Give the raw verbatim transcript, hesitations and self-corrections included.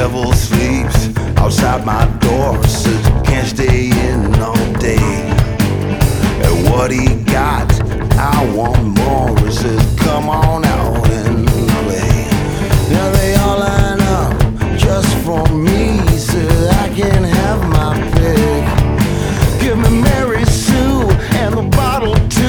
devil sleeps outside my door, says can't stay in all day. And what he got